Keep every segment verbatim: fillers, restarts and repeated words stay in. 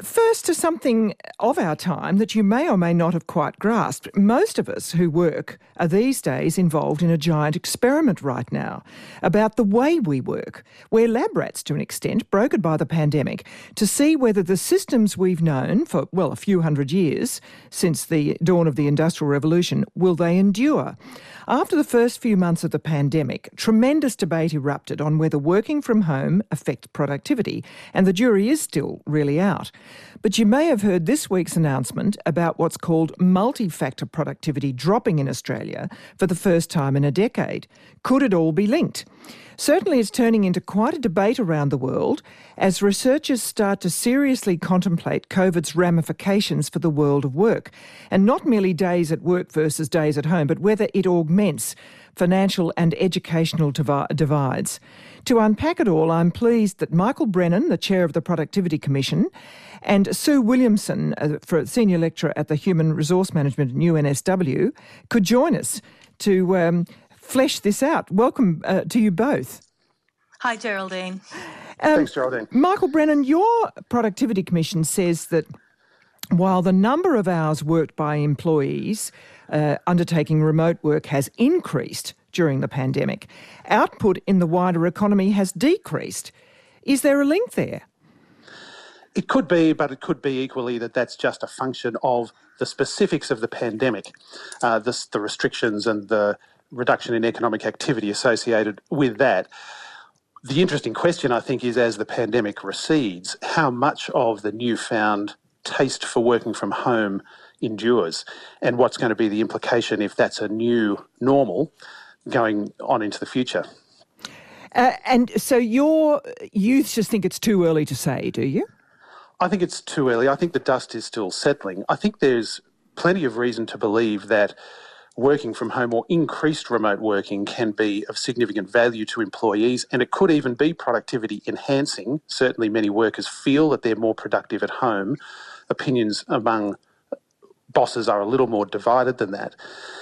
first to something of our time that you may or may not have quite grasped. Most of us who work are these days involved in a giant experiment right now about the way we work. We're lab rats to an extent, brokered by the pandemic, to see whether the systems we've known for, well, a few hundred years since the dawn of the Industrial Revolution, will they endure? After the first few months of the pandemic, tremendous debate erupted on whether working from home affects productivity, and the jury is still really out. But you may have heard this week's announcement about what's called multi-factor productivity dropping in Australia for the first time in a decade. Could it all be linked? Certainly it's turning into quite a debate around the world as researchers start to seriously contemplate COVID's ramifications for the world of work, and not merely days at work versus days at home, but whether it augments financial and educational divi- divides. To unpack it all, I'm pleased that Michael Brennan, the chair of the Productivity Commission, and Sue Williamson, uh, for senior lecturer at the Human Resource Management at U N S W, could join us to um, flesh this out. Welcome uh, to you both. Hi, Geraldine. Um, Thanks, Geraldine. Michael Brennan, your Productivity Commission says that while the number of hours worked by employees uh, undertaking remote work has increased during the pandemic, output in the wider economy has decreased. Is there a link there? It could be, but it could be equally that that's just a function of the specifics of the pandemic, uh, the, the restrictions and the reduction in economic activity associated with that. The interesting question, I think, is as the pandemic recedes, how much of the newfound taste for working from home endures, and what's going to be the implication if that's a new normal going on into the future. Uh, and so your youths just think it's too early to say, do you? I think it's too early. I think the dust is still settling. I think there's plenty of reason to believe that working from home or increased remote working can be of significant value to employees, and it could even be productivity enhancing. Certainly many workers feel that they're more productive at home. Opinions among bosses are a little more divided than that.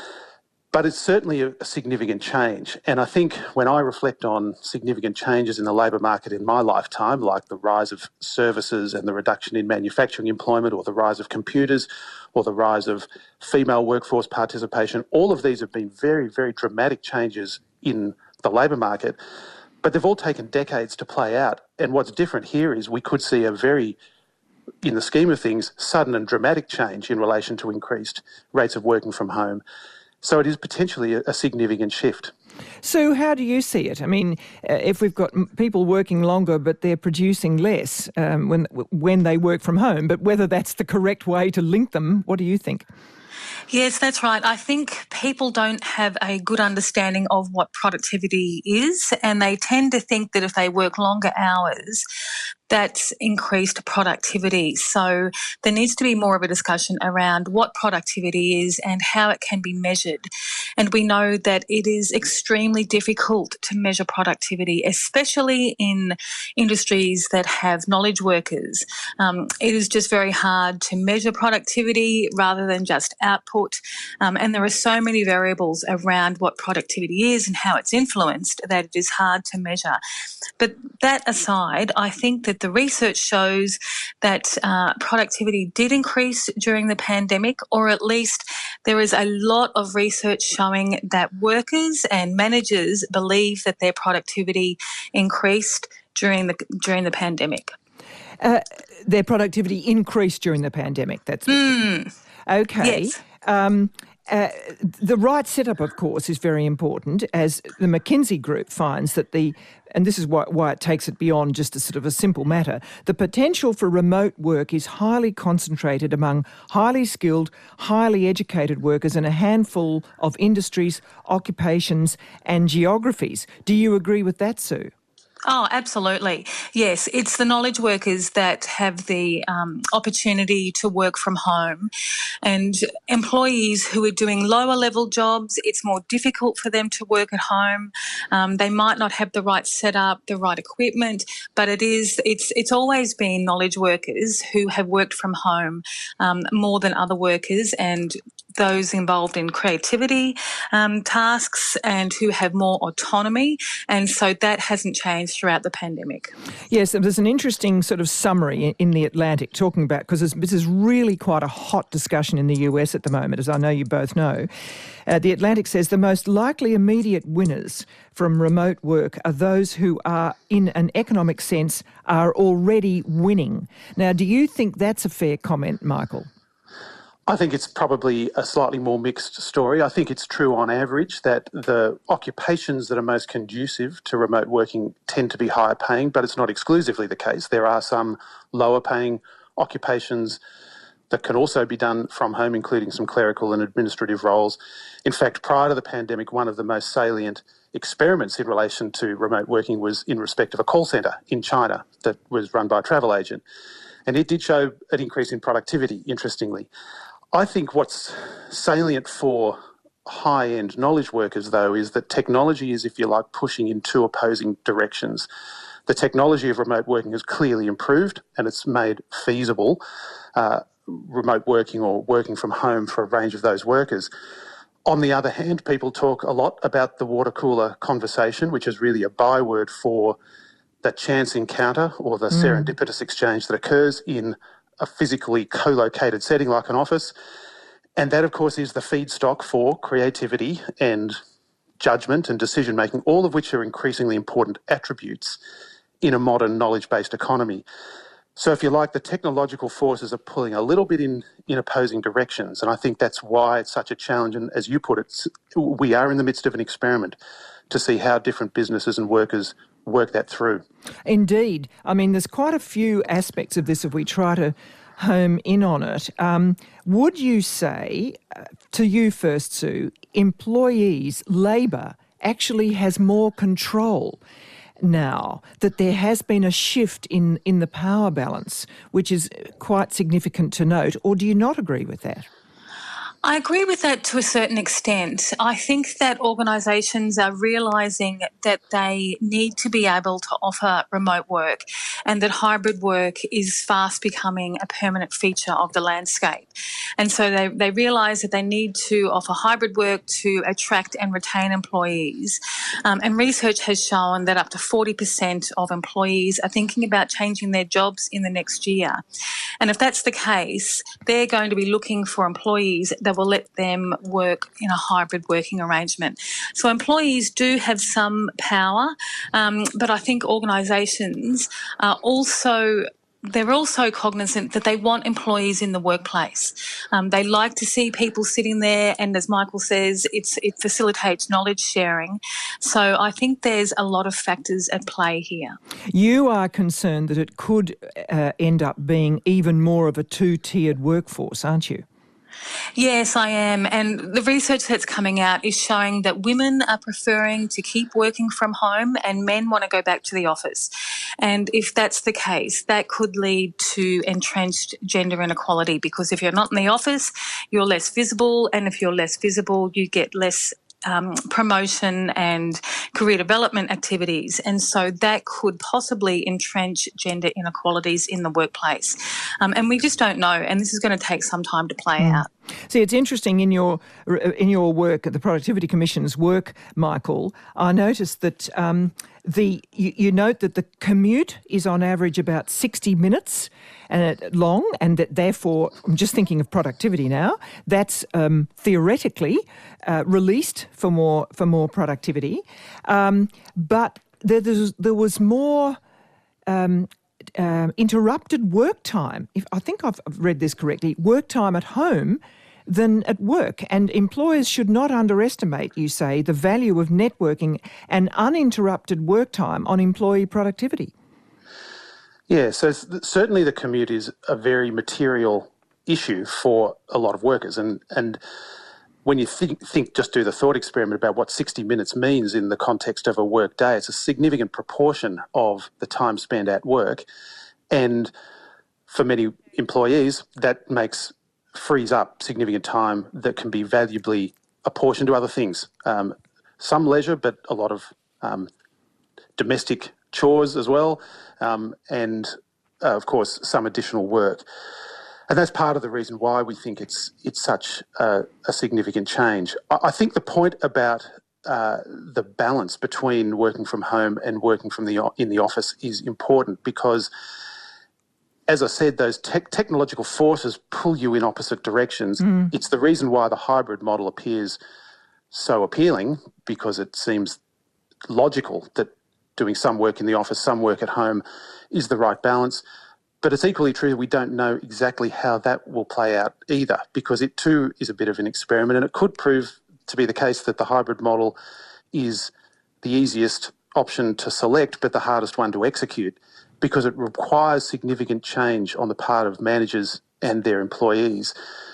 But it's certainly a significant change. And I think when I reflect on significant changes in the labour market in my lifetime, like the rise of services and the reduction in manufacturing employment, or the rise of computers, or the rise of female workforce participation, all of these have been very, very dramatic changes in the labour market. But they've all taken decades to play out. And what's different here is we could see a very, in the scheme of things, sudden and dramatic change in relation to increased rates of working from home. So it is potentially a, a significant shift. So how do you see it? I mean, uh, if we've got m- people working longer but they're producing less um, when when they work from home, but whether that's the correct way to link them, what do you think? Yes, that's right. I think people don't have a good understanding of what productivity is, and they tend to think that if they work longer hours, that's increased productivity. So there needs to be more of a discussion around what productivity is and how it can be measured. And we know that it is extremely difficult to measure productivity, especially in industries that have knowledge workers. Um, it is just very hard to measure productivity rather than just output. Um, and there are so many variables around what productivity is and how it's influenced that it is hard to measure. But that aside, I think that the research shows that uh, productivity did increase during the pandemic, or at least there is a lot of research showing that workers and managers believe that their productivity increased during the during the pandemic. Uh, their productivity increased during the pandemic. That's mm. okay. Yes. Um, Uh, the right setup, of course, is very important, as the McKinsey Group finds that the, and this is why, why it takes it beyond just a sort of a simple matter, the potential for remote work is highly concentrated among highly skilled, highly educated workers in a handful of industries, occupations and geographies. Do you agree with that, Sue? Oh, absolutely. Yes, it's the knowledge workers that have the um, opportunity to work from home, and employees who are doing lower level jobs, it's more difficult for them to work at home. Um, they might not have the right setup, the right equipment, but it is it's it's always been knowledge workers who have worked from home um, more than other workers, and those involved in creativity um, tasks and who have more autonomy. And so that hasn't changed throughout the pandemic. Yes, there's an interesting sort of summary in The Atlantic talking about, because this is really quite a hot discussion in the U S at the moment, as I know you both know. Uh, the Atlantic says the most likely immediate winners from remote work are those who are, in an economic sense, are already winning. Now, do you think that's a fair comment, Michael? I think it's probably a slightly more mixed story. I think it's true on average that the occupations that are most conducive to remote working tend to be higher paying, but it's not exclusively the case. There are some lower paying occupations that can also be done from home, including some clerical and administrative roles. In fact, prior to the pandemic, one of the most salient experiments in relation to remote working was in respect of a call centre in China that was run by a travel agent. And it did show an increase in productivity, interestingly. I think what's salient for high-end knowledge workers, though, is that technology is, if you like, pushing in two opposing directions. The technology of remote working has clearly improved, and it's made feasible uh, remote working or working from home for a range of those workers. On the other hand, people talk a lot about the water cooler conversation, which is really a byword for that chance encounter or the mm. serendipitous exchange that occurs in a physically co-located setting like an office. And that, of course, is the feedstock for creativity and judgment and decision-making, all of which are increasingly important attributes in a modern knowledge-based economy. So if you like, the technological forces are pulling a little bit in, in opposing directions, and I think that's why it's such a challenge. And as you put it, we are in the midst of an experiment to see how different businesses and workers work that through. Indeed. I mean, there's quite a few aspects of this if we try to home in on it. Um, would you say, uh, to you first, Sue, employees, labour, actually has more control now, that there has been a shift in, in the power balance, which is quite significant to note, or do you not agree with that? I agree with that to a certain extent. I think that organisations are realising that they need to be able to offer remote work and that hybrid work is fast becoming a permanent feature of the landscape. And so they, they realise that they need to offer hybrid work to attract and retain employees. Um, and research has shown that up to forty percent of employees are thinking about changing their jobs in the next year. And if that's the case, they're going to be looking for employees that will let them work in a hybrid working arrangement. So employees do have some power, um, but I think organisations are also they're also cognizant that they want employees in the workplace. Um, they like to see people sitting there, and as Michael says, it's, it facilitates knowledge sharing. So I think there's a lot of factors at play here. You are concerned that it could uh, end up being even more of a two-tiered workforce, aren't you? Yes, I am. And the research that's coming out is showing that women are preferring to keep working from home and men want to go back to the office. And if that's the case, that could lead to entrenched gender inequality, because if you're not in the office, you're less visible. And if you're less visible, you get less Um, promotion and career development activities. And so that could possibly entrench gender inequalities in the workplace. Um, and we just don't know. And this is going to take some time to play mm. out. See, it's interesting in your in your work at the Productivity Commission's work, Michael, I noticed that um, the you, you note that the commute is on average about sixty minutes and long, and that therefore, I'm just thinking of productivity now, that's um, theoretically uh, released for more for more productivity. Um, but there, there was more um, uh, interrupted work time. If I think I've read this correctly, work time at home than at work. And employers should not underestimate, you say, the value of networking and uninterrupted work time on employee productivity. Yeah, so certainly the commute is a very material issue for a lot of workers. And and when you think, think just do the thought experiment about what sixty minutes means in the context of a work day, it's a significant proportion of the time spent at work. And for many employees, that makes frees up significant time that can be valuably apportioned to other things. Um, some leisure, but a lot of um, domestic chores as well, um, and uh, of course some additional work. And that's part of the reason why we think it's it's such a, a significant change. I, I think the point about uh, the balance between working from home and working from the in the office is important because, as I said, those te- technological forces pull you in opposite directions. Mm. It's the reason why the hybrid model appears so appealing, because it seems logical that doing some work in the office, some work at home is the right balance. But it's equally true that we don't know exactly how that will play out either, because it too is a bit of an experiment, and it could prove to be the case that the hybrid model is the easiest option to select but the hardest one to execute, because it requires significant change on the part of managers and their employees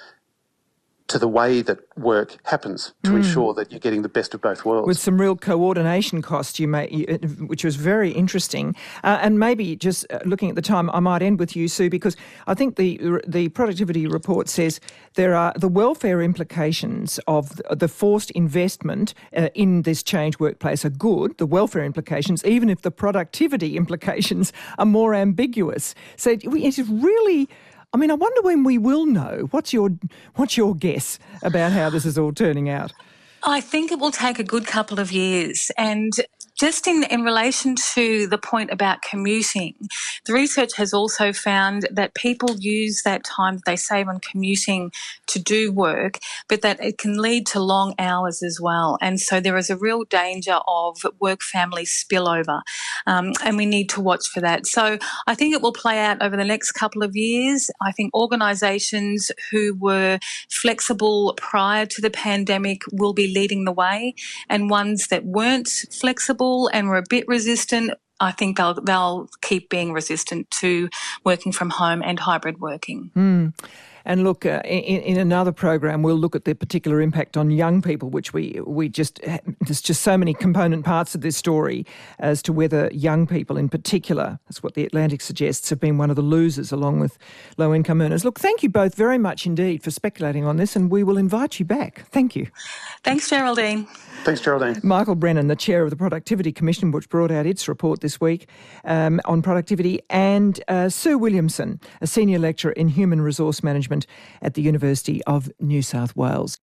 to the way that work happens to mm. ensure that you're getting the best of both worlds. With some real coordination costs, you may, which was very interesting. Uh, and maybe just looking at the time, I might end with you, Sue, because I think the the productivity report says there are the welfare implications of the forced investment uh, in this change workplace are good. The welfare implications, even if the productivity implications are more ambiguous. So it is really... I mean, I wonder when we will know. What's your what's your guess about how this is all turning out? I think it will take a good couple of years. And just in, in relation to the point about commuting, the research has also found that people use that time that they save on commuting to do work, but that it can lead to long hours as well. And so there is a real danger of work-family spillover, um, and we need to watch for that. So I think it will play out over the next couple of years. I think organisations who were flexible prior to the pandemic will be leading the way, and ones that weren't flexible and were a bit resistant, I think they'll they'll keep being resistant to working from home and hybrid working. Mm. And look, uh, in, in another program, we'll look at the particular impact on young people, which we we just, there's just so many component parts of this story as to whether young people in particular, that's what The Atlantic suggests, have been one of the losers along with low-income earners. Look, thank you both very much indeed for speculating on this, and we will invite you back. Thank you. Thanks, Geraldine. Thanks, Geraldine. Michael Brennan, the chair of the Productivity Commission, which brought out its report this week um, on productivity, and uh, Sue Williamson, a senior lecturer in human resource management at the University of New South Wales.